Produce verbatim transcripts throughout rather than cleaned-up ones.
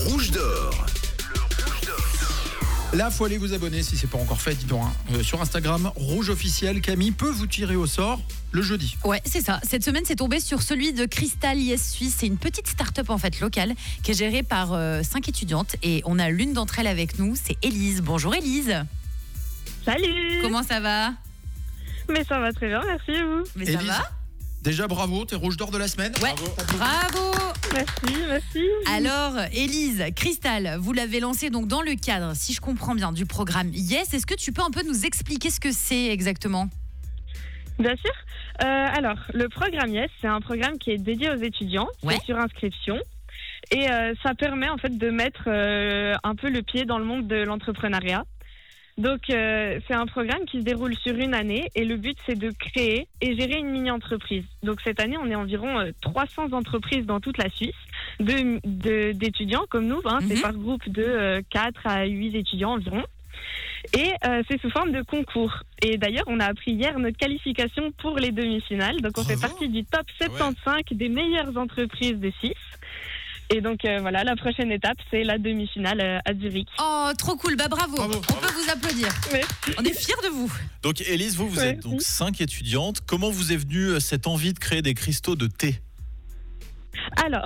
rouge d'or. Là, faut aller vous abonner si c'est pas encore fait, dis donc. Hein. Euh, sur Instagram, Rouge Officiel, Camille peut vous tirer au sort le jeudi. Ouais, c'est ça. Cette semaine, c'est tombé sur celui de Crystal Yes Suisse. C'est une petite start-up en fait locale qui est gérée par euh, cinq étudiantes et on a l'une d'entre elles avec nous, c'est Élise. Bonjour Élise. Salut. Comment ça va? Mais ça va très bien, merci et vous? Mais ça Élise, va? déjà bravo, t'es Rouge d'or de la semaine. Ouais, bravo. Merci, merci. Alors, Élise, Crystal, vous l'avez lancé donc dans le cadre, si je comprends bien, du programme Yes. Est-ce que tu peux un peu nous expliquer ce que c'est exactement? Bien sûr. Euh, alors, le programme Yes, c'est un programme qui est dédié aux étudiants, Ouais. c'est sur inscription. Et euh, ça permet en fait de mettre euh, un peu le pied dans le monde de l'entrepreneuriat. Donc, euh, c'est un programme qui se déroule sur une année et le but, c'est de créer et gérer une mini-entreprise. Donc, cette année, on est environ euh, trois cents entreprises dans toute la Suisse, de, de, d'étudiants comme nous. Hein, Mhm. C'est par groupe de euh, quatre à huit étudiants environ. Et euh, c'est sous forme de concours. Et d'ailleurs, on a appris hier notre qualification pour les demi-finales. Donc, on Bravo. fait partie du top soixante-quinze des meilleures entreprises de Suisse. Et donc, euh, voilà, la prochaine étape, c'est la demi-finale euh, à Zurich. Oh, trop cool. Bah bravo. Bravo. On peut vous applaudir. Merci. On est fiers de vous. Donc Élise, vous, vous Ouais. êtes donc cinq étudiantes. Comment vous est venue cette envie de créer des cristaux de thé? Alors,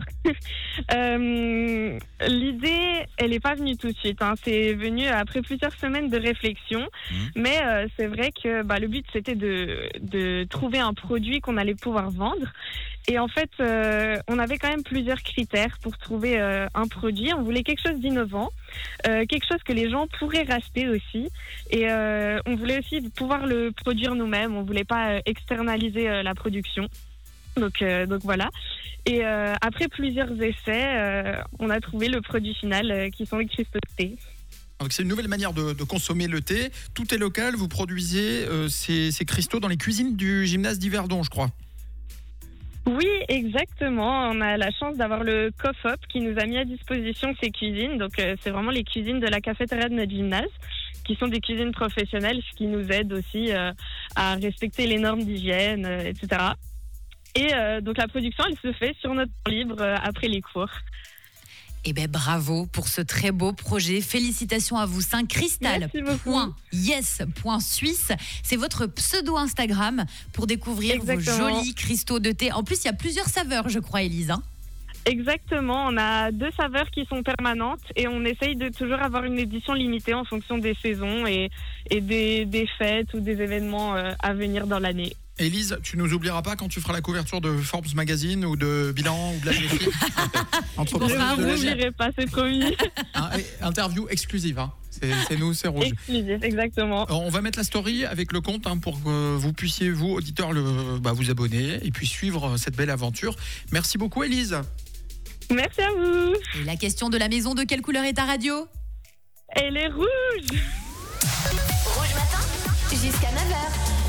euh, l'idée, elle n'est pas venue tout de suite. Hein. C'est venu après plusieurs semaines de réflexion. Mmh. Mais euh, c'est vrai que bah, le but, c'était de, de trouver un produit qu'on allait pouvoir vendre. Et en fait, euh, on avait quand même plusieurs critères pour trouver euh, un produit. On voulait quelque chose d'innovant, euh, quelque chose que les gens pourraient racheter aussi. Et euh, on voulait aussi pouvoir le produire nous-mêmes. On voulait pas euh, externaliser euh, la production. Donc, euh, donc voilà. Et euh, après plusieurs essais, euh, on a trouvé le produit final euh, qui sont les cristaux de thé. Donc c'est une nouvelle manière de, de consommer le thé. Tout est local, vous produisez euh, ces, ces cristaux dans les cuisines du gymnase d'Yverdon, je crois. Oui, exactement. On a la chance d'avoir le COFOP qui nous a mis à disposition ces cuisines. Donc euh, c'est vraiment les cuisines de la cafétéria de notre gymnase, qui sont des cuisines professionnelles, ce qui nous aide aussi euh, à respecter les normes d'hygiène, euh, et cetera. Et euh, donc la production, elle se fait sur notre temps libre euh, après les cours. Eh ben bravo pour ce très beau projet. Félicitations à vous cinq. Crystal Merci beaucoup. point yes point suisse, c'est votre pseudo Instagram pour découvrir Exactement. vos jolis cristaux de thé. En plus, il y a plusieurs saveurs, je crois, Élise. Hein. Exactement, on a deux saveurs qui sont permanentes et on essaye de toujours avoir une édition limitée en fonction des saisons et, et des, des fêtes ou des événements euh, à venir dans l'année. Élise, tu nous oublieras pas quand tu feras la couverture de Forbes Magazine ou de Bilan ou de la G F I. Je Entreprise fera un de ne la rouge. G F I. l'oublierai pas, c'est promis. Hein, et interview exclusive. Hein. C'est, c'est nous, c'est Rouge. Exclusif, exactement. Alors, on va mettre la story avec le compte hein, pour que vous puissiez, vous, auditeurs, le, bah, vous abonner et puis suivre cette belle aventure. Merci beaucoup, Élise. Merci à vous. Et la question de la maison, de quelle couleur est ta radio? Elle est rouge. Rouge matin, jusqu'à neuf heures.